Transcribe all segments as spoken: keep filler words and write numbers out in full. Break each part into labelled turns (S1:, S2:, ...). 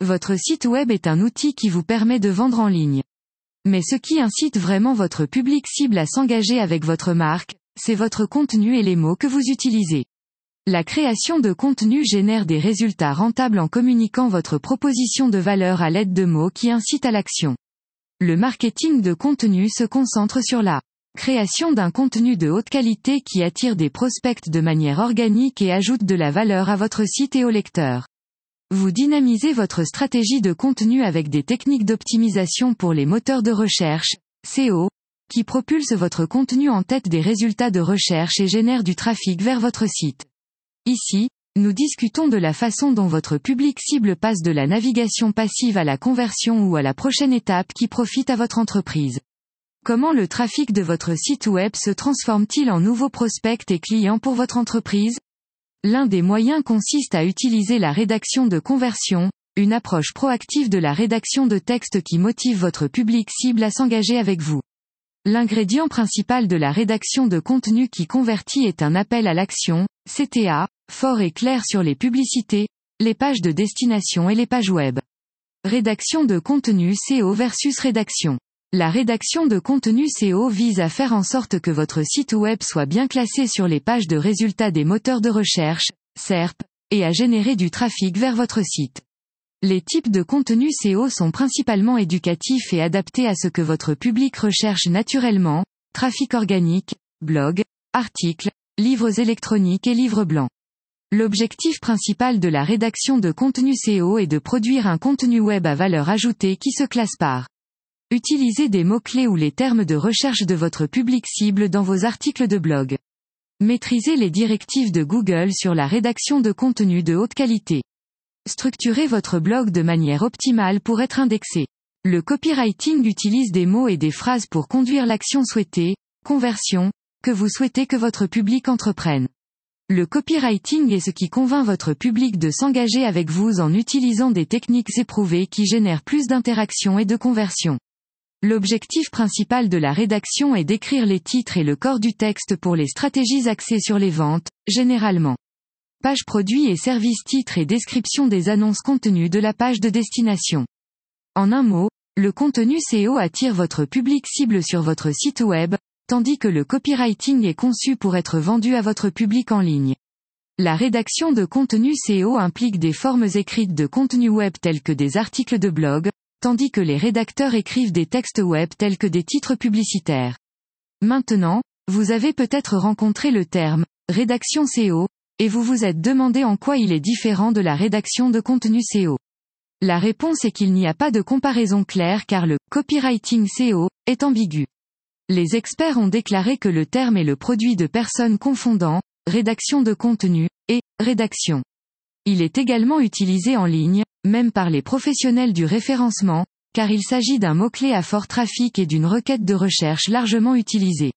S1: Votre site web est un outil qui vous permet de vendre en ligne. Mais ce qui incite vraiment votre public cible à s'engager avec votre marque, c'est votre contenu et les mots que vous utilisez. La création de contenu génère des résultats rentables en communiquant votre proposition de valeur à l'aide de mots qui incitent à l'action. Le marketing de contenu se concentre sur la création d'un contenu de haute qualité qui attire des prospects de manière organique et ajoute de la valeur à votre site et aux lecteurs. Vous dynamisez votre stratégie de contenu avec des techniques d'optimisation pour les moteurs de recherche, S E O, qui propulsent votre contenu en tête des résultats de recherche et génèrent du trafic vers votre site. Ici, nous discutons de la façon dont votre public cible passe de la navigation passive à la conversion ou à la prochaine étape qui profite à votre entreprise. Comment le trafic de votre site web se transforme-t-il en nouveaux prospects et clients pour votre entreprise ? L'un des moyens consiste à utiliser la rédaction de conversion, une approche proactive de la rédaction de texte qui motive votre public cible à s'engager avec vous. L'ingrédient principal de la rédaction de contenu qui convertit est un appel à l'action, C T A, fort et clair sur les publicités, les pages de destination et les pages web. Rédaction de contenu S E O versus rédaction. La rédaction de contenu S E O vise à faire en sorte que votre site web soit bien classé sur les pages de résultats des moteurs de recherche, S E R P, et à générer du trafic vers votre site. Les types de contenus S E O sont principalement éducatifs et adaptés à ce que votre public recherche naturellement, trafic organique, blog, articles, livres électroniques et livres blancs. L'objectif principal de la rédaction de contenu S E O est de produire un contenu web à valeur ajoutée qui se classe par utilisez des mots-clés ou les termes de recherche de votre public cible dans vos articles de blog. Maîtrisez les directives de Google sur la rédaction de contenu de haute qualité. Structurez votre blog de manière optimale pour être indexé. Le copywriting utilise des mots et des phrases pour conduire l'action souhaitée, conversion, que vous souhaitez que votre public entreprenne. Le copywriting est ce qui convainc votre public de s'engager avec vous en utilisant des techniques éprouvées qui génèrent plus d'interactions et de conversions. L'objectif principal de la rédaction est d'écrire les titres et le corps du texte pour les stratégies axées sur les ventes, généralement. Page produit et service titre et description des annonces contenues de la page de destination. En un mot, le contenu S E O attire votre public cible sur votre site web, tandis que le copywriting est conçu pour être vendu à votre public en ligne. La rédaction de contenu S E O implique des formes écrites de contenu web tels que des articles de blog, tandis que les rédacteurs écrivent des textes web tels que des titres publicitaires. Maintenant, vous avez peut-être rencontré le terme « rédaction S E O », et vous vous êtes demandé en quoi il est différent de la rédaction de contenu S E O. La réponse est qu'il n'y a pas de comparaison claire car le « copywriting S E O » est ambigu. Les experts ont déclaré que le terme est le produit de personnes confondant « rédaction de contenu » et « rédaction ». Il est également utilisé en ligne, même par les professionnels du référencement, car il s'agit d'un mot-clé à fort trafic et d'une requête de recherche largement utilisée.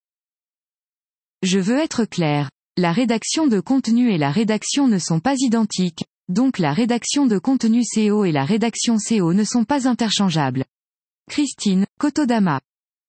S1: Je veux être clair. La rédaction de contenu et la rédaction ne sont pas identiques, donc la rédaction de contenu S E O et la rédaction S E O ne sont pas interchangeables. Christine Kotodama.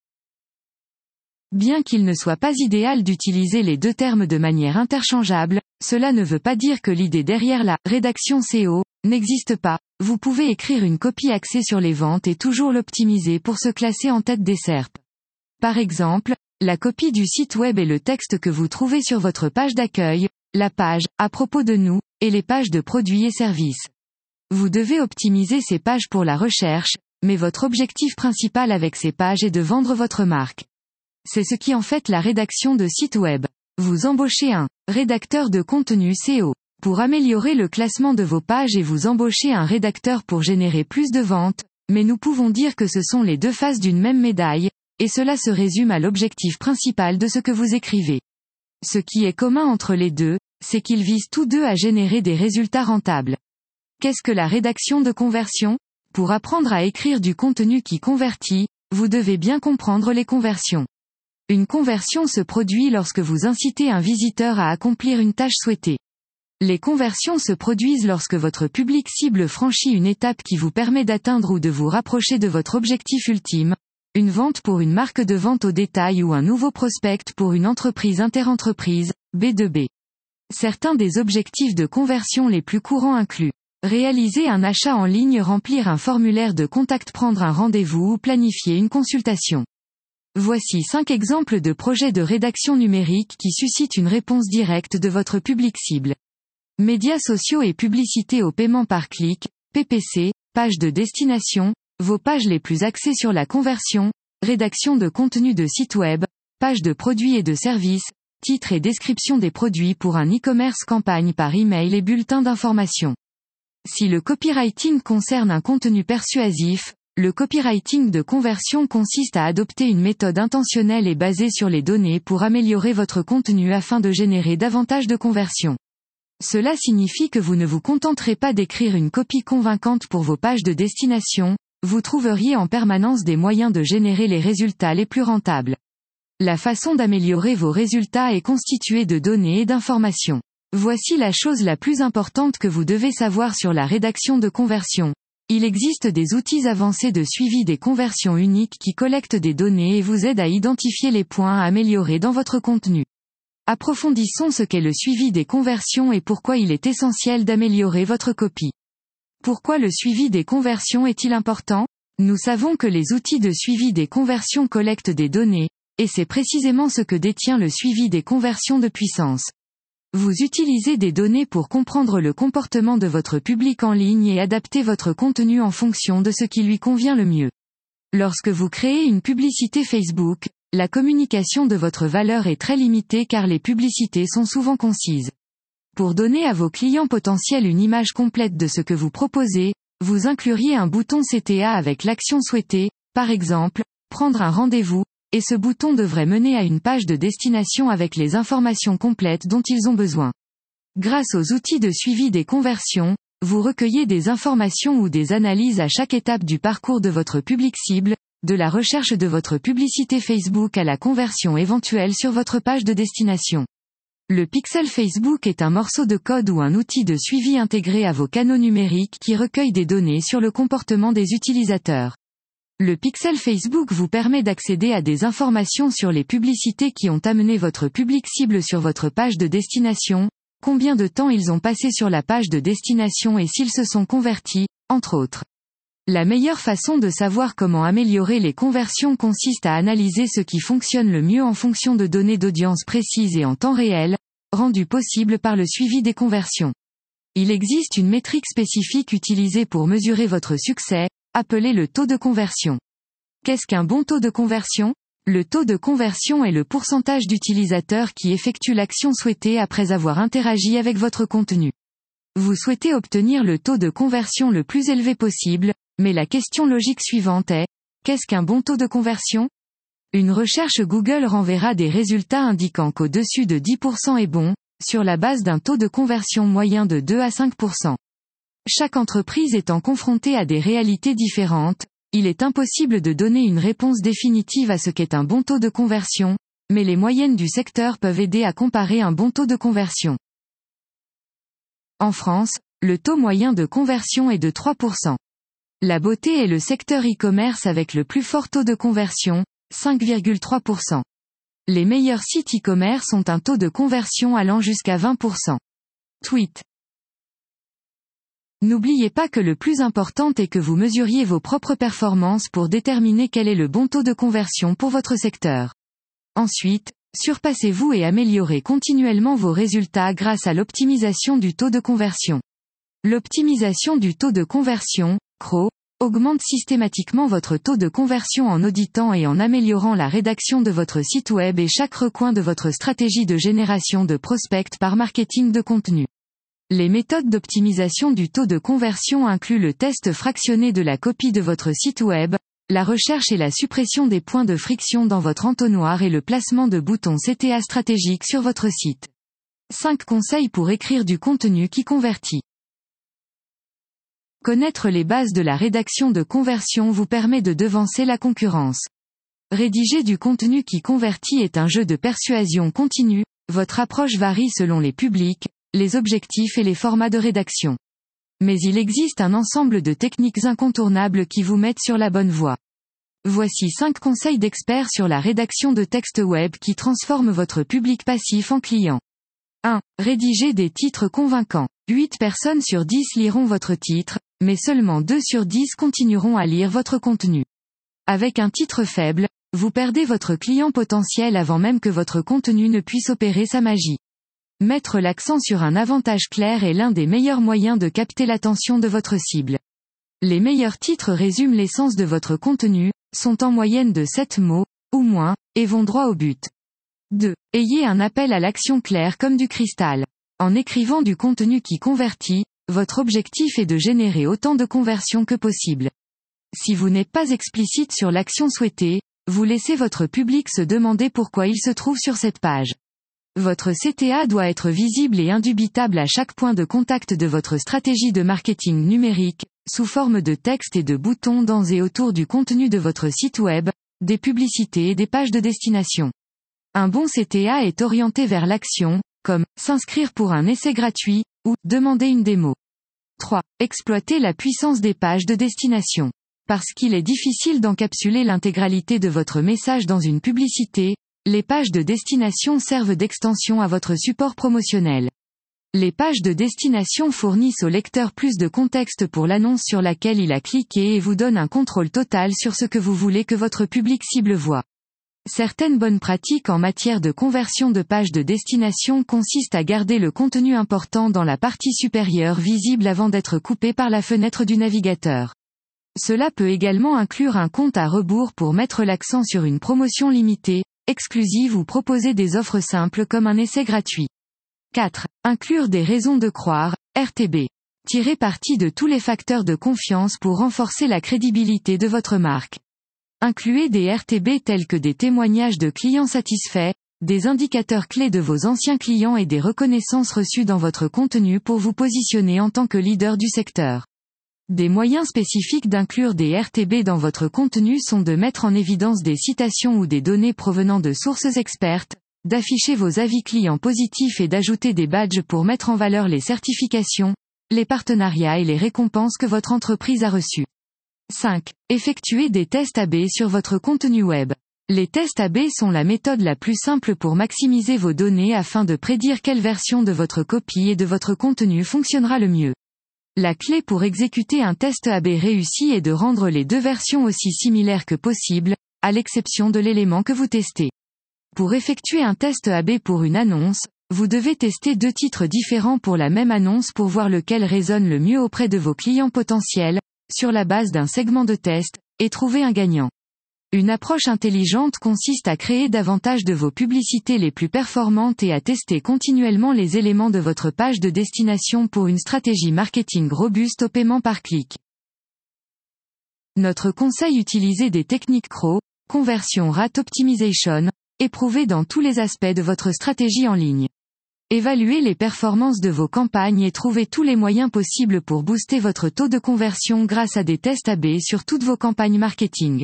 S1: Bien qu'il ne soit pas idéal d'utiliser les deux termes de manière interchangeable, cela ne veut pas dire que l'idée derrière la rédaction S E O n'existe pas. Vous pouvez écrire une copie axée sur les ventes et toujours l'optimiser pour se classer en tête des S E R P. Par exemple, la copie du site web est le texte que vous trouvez sur votre page d'accueil, la page « À propos de nous » et les pages de produits et services. Vous devez optimiser ces pages pour la recherche, mais votre objectif principal avec ces pages est de vendre votre marque. C'est ce qui en fait la rédaction de site web. Vous embauchez un rédacteur de contenu S E O pour améliorer le classement de vos pages et vous embauchez un rédacteur pour générer plus de ventes, mais nous pouvons dire que ce sont les deux faces d'une même médaille, et cela se résume à l'objectif principal de ce que vous écrivez. Ce qui est commun entre les deux, c'est qu'ils visent tous deux à générer des résultats rentables. Qu'est-ce que la rédaction de conversion ? Pour apprendre à écrire du contenu qui convertit, vous devez bien comprendre les conversions. Une conversion se produit lorsque vous incitez un visiteur à accomplir une tâche souhaitée. Les conversions se produisent lorsque votre public cible franchit une étape qui vous permet d'atteindre ou de vous rapprocher de votre objectif ultime, une vente pour une marque de vente au détail ou un nouveau prospect pour une entreprise interentreprise, B deux B. Certains des objectifs de conversion les plus courants incluent Réaliser un achat en ligne, remplir un formulaire de contact, prendre un rendez-vous ou planifier une consultation. Voici cinq exemples de projets de rédaction numérique qui suscitent une réponse directe de votre public cible. Médias sociaux et publicité au paiement par clic, P P C, page de destination, vos pages les plus axées sur la conversion, rédaction de contenu de site web, pages de produits et de services, titres et description des produits pour un e-commerce, campagne par email et bulletin d'information. Si le copywriting concerne un contenu persuasif, le copywriting de conversion consiste à adopter une méthode intentionnelle et basée sur les données pour améliorer votre contenu afin de générer davantage de conversions. Cela signifie que vous ne vous contenterez pas d'écrire une copie convaincante pour vos pages de destination, vous trouveriez en permanence des moyens de générer les résultats les plus rentables. La façon d'améliorer vos résultats est constituée de données et d'informations. Voici la chose la plus importante que vous devez savoir sur la rédaction de conversion. Il existe des outils avancés de suivi des conversions uniques qui collectent des données et vous aident à identifier les points à améliorer dans votre contenu. Approfondissons ce qu'est le suivi des conversions et pourquoi il est essentiel d'améliorer votre copie. Pourquoi le suivi des conversions est-il important ? Nous savons que les outils de suivi des conversions collectent des données, et c'est précisément ce que détient le suivi des conversions de puissance. Vous utilisez des données pour comprendre le comportement de votre public en ligne et adapter votre contenu en fonction de ce qui lui convient le mieux. Lorsque vous créez une publicité Facebook, la communication de votre valeur est très limitée car les publicités sont souvent concises. Pour donner à vos clients potentiels une image complète de ce que vous proposez, vous incluriez un bouton C T A avec l'action souhaitée, par exemple, prendre un rendez-vous, et ce bouton devrait mener à une page de destination avec les informations complètes dont ils ont besoin. Grâce aux outils de suivi des conversions, vous recueillez des informations ou des analyses à chaque étape du parcours de votre public cible, de la recherche de votre publicité Facebook à la conversion éventuelle sur votre page de destination. Le pixel Facebook est un morceau de code ou un outil de suivi intégré à vos canaux numériques qui recueille des données sur le comportement des utilisateurs. Le pixel Facebook vous permet d'accéder à des informations sur les publicités qui ont amené votre public cible sur votre page de destination, combien de temps ils ont passé sur la page de destination et s'ils se sont convertis, entre autres. La meilleure façon de savoir comment améliorer les conversions consiste à analyser ce qui fonctionne le mieux en fonction de données d'audience précises et en temps réel, rendues possibles par le suivi des conversions. Il existe une métrique spécifique utilisée pour mesurer votre succès, appelé le taux de conversion. Qu'est-ce qu'un bon taux de conversion ? Le taux de conversion est le pourcentage d'utilisateurs qui effectuent l'action souhaitée après avoir interagi avec votre contenu. Vous souhaitez obtenir le taux de conversion le plus élevé possible, mais la question logique suivante est, qu'est-ce qu'un bon taux de conversion ? Une recherche Google renverra des résultats indiquant qu'au-dessus de dix pour cent est bon, sur la base d'un taux de conversion moyen de deux à cinq pour cent. Chaque entreprise étant confrontée à des réalités différentes, il est impossible de donner une réponse définitive à ce qu'est un bon taux de conversion, mais les moyennes du secteur peuvent aider à comparer un bon taux de conversion. En France, le taux moyen de conversion est de trois pour cent. La beauté est le secteur e-commerce avec le plus fort taux de conversion, cinq virgule trois pour cent. Les meilleurs sites e-commerce ont un taux de conversion allant jusqu'à vingt pour cent. Tweet. N'oubliez pas que le plus important est que vous mesuriez vos propres performances pour déterminer quel est le bon taux de conversion pour votre secteur. Ensuite, surpassez-vous et améliorez continuellement vos résultats grâce à l'optimisation du taux de conversion. L'optimisation du taux de conversion, C R O, augmente systématiquement votre taux de conversion en auditant et en améliorant la rédaction de votre site web et chaque recoin de votre stratégie de génération de prospects par marketing de contenu. Les méthodes d'optimisation du taux de conversion incluent le test fractionné de la copie de votre site web, la recherche et la suppression des points de friction dans votre entonnoir et le placement de boutons C T A stratégiques sur votre site. cinq conseils pour écrire du contenu qui convertit. Connaître les bases de la rédaction de conversion vous permet de devancer la concurrence. Rédiger du contenu qui convertit est un jeu de persuasion continue, votre approche varie selon les publics, les objectifs et les formats de rédaction. Mais il existe un ensemble de techniques incontournables qui vous mettent sur la bonne voie. Voici cinq conseils d'experts sur la rédaction de textes web qui transforment votre public passif en client. un. Rédigez des titres convaincants. huit personnes sur dix liront votre titre, mais seulement deux sur dix continueront à lire votre contenu. Avec un titre faible, vous perdez votre client potentiel avant même que votre contenu ne puisse opérer sa magie. Mettre l'accent sur un avantage clair est l'un des meilleurs moyens de capter l'attention de votre cible. Les meilleurs titres résument l'essence de votre contenu, sont en moyenne de sept mots, ou moins, et vont droit au but. deux. Ayez un appel à l'action clair comme du cristal. En écrivant du contenu qui convertit, votre objectif est de générer autant de conversions que possible. Si vous n'êtes pas explicite sur l'action souhaitée, vous laissez votre public se demander pourquoi il se trouve sur cette page. Votre C T A doit être visible et indubitable à chaque point de contact de votre stratégie de marketing numérique, sous forme de texte et de boutons dans et autour du contenu de votre site web, des publicités et des pages de destination. Un bon C T A est orienté vers l'action, comme « s'inscrire pour un essai gratuit » ou « demander une démo ». trois. Exploitez la puissance des pages de destination. Parce qu'il est difficile d'encapsuler l'intégralité de votre message dans une publicité, les pages de destination servent d'extension à votre support promotionnel. Les pages de destination fournissent au lecteur plus de contexte pour l'annonce sur laquelle il a cliqué et vous donnent un contrôle total sur ce que vous voulez que votre public cible voit. Certaines bonnes pratiques en matière de conversion de pages de destination consistent à garder le contenu important dans la partie supérieure visible avant d'être coupé par la fenêtre du navigateur. Cela peut également inclure un compte à rebours pour mettre l'accent sur une promotion limitée, exclusive ou proposer des offres simples comme un essai gratuit. quatre. Inclure des raisons de croire, R T B. Tirez parti de tous les facteurs de confiance pour renforcer la crédibilité de votre marque. Incluez des R T B tels que des témoignages de clients satisfaits, des indicateurs clés de vos anciens clients et des reconnaissances reçues dans votre contenu pour vous positionner en tant que leader du secteur. Des moyens spécifiques d'inclure des R T B dans votre contenu sont de mettre en évidence des citations ou des données provenant de sources expertes, d'afficher vos avis clients positifs et d'ajouter des badges pour mettre en valeur les certifications, les partenariats et les récompenses que votre entreprise a reçues. cinq. Effectuez des tests A B sur votre contenu web. Les tests A B sont la méthode la plus simple pour maximiser vos données afin de prédire quelle version de votre copie et de votre contenu fonctionnera le mieux. La clé pour exécuter un test A B réussi est de rendre les deux versions aussi similaires que possible, à l'exception de l'élément que vous testez. Pour effectuer un test A B pour une annonce, vous devez tester deux titres différents pour la même annonce pour voir lequel résonne le mieux auprès de vos clients potentiels, sur la base d'un segment de test, et trouver un gagnant. Une approche intelligente consiste à créer davantage de vos publicités les plus performantes et à tester continuellement les éléments de votre page de destination pour une stratégie marketing robuste au paiement par clic. Notre conseil: utiliser des techniques C R O, Conversion Rate Optimization, éprouvées dans tous les aspects de votre stratégie en ligne. Évaluez les performances de vos campagnes et trouvez tous les moyens possibles pour booster votre taux de conversion grâce à des tests A B sur toutes vos campagnes marketing.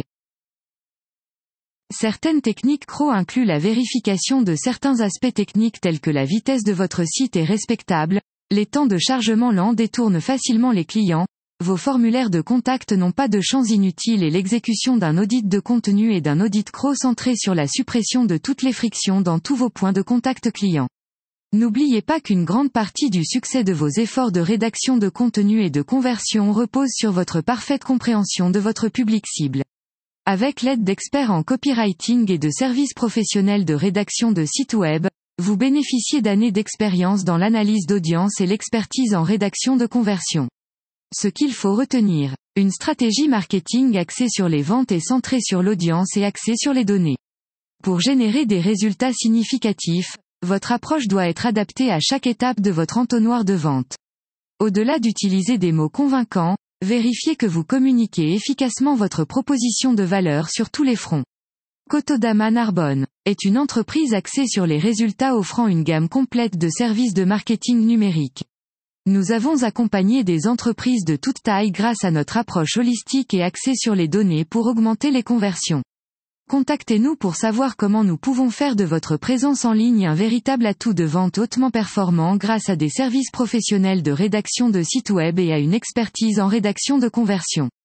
S1: Certaines techniques C R O incluent la vérification de certains aspects techniques tels que la vitesse de votre site est respectable, les temps de chargement lents détournent facilement les clients, vos formulaires de contact n'ont pas de champs inutiles et l'exécution d'un audit de contenu et d'un audit C R O centré sur la suppression de toutes les frictions dans tous vos points de contact clients. N'oubliez pas qu'une grande partie du succès de vos efforts de rédaction de contenu et de conversion repose sur votre parfaite compréhension de votre public cible. Avec l'aide d'experts en copywriting et de services professionnels de rédaction de sites web, vous bénéficiez d'années d'expérience dans l'analyse d'audience et l'expertise en rédaction de conversion. Ce qu'il faut retenir: une stratégie marketing axée sur les ventes et centrée sur l'audience et axée sur les données. Pour générer des résultats significatifs, votre approche doit être adaptée à chaque étape de votre entonnoir de vente. Au-delà d'utiliser des mots convaincants, vérifiez que vous communiquez efficacement votre proposition de valeur sur tous les fronts. Cotodama Narbonne est une entreprise axée sur les résultats offrant une gamme complète de services de marketing numérique. Nous avons accompagné des entreprises de toute taille grâce à notre approche holistique et axée sur les données pour augmenter les conversions. Contactez-nous pour savoir comment nous pouvons faire de votre présence en ligne un véritable atout de vente hautement performant grâce à des services professionnels de rédaction de sites web et à une expertise en rédaction de conversion.